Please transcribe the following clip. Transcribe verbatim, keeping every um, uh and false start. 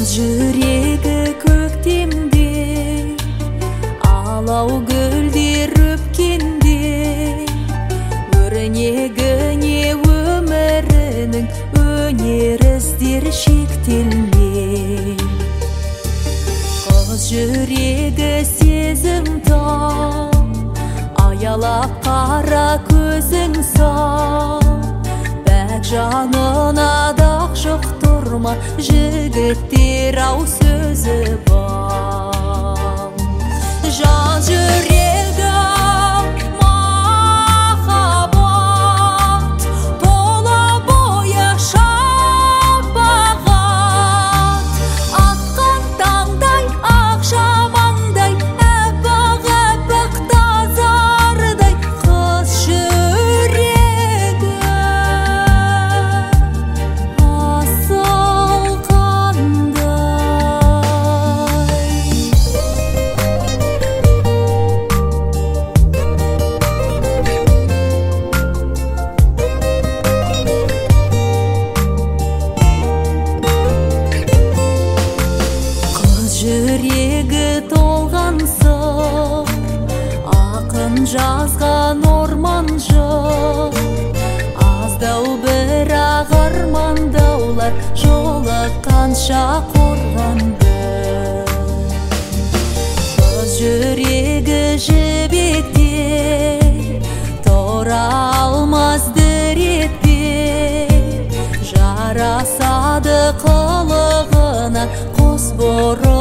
Жүрегі көктемде, алау гүлдер өпкенде, өрнегіне өмірінің өнер іздер шектелмей. Қыз жүрегі сезімтал, аялап қара көзің сал. Бәк жанына дақ жұқтырма, жігіттер ау сөзі бар. Жан жүрегі махаббат, тола бойы шапағат. Атқан таңдай, ақшамаңдай, әппақ-әппақ тазардай қыз жүрегі. Асыл қандай. Қыз жүрегі толған сыр, ақын жазған орман жыр. Аздау бірақ армандаулар, жолыққанша қорғанды. Қыз жүрегі жібектей, тұра алмас дір етпей. Жарасады қылығына қос бұрым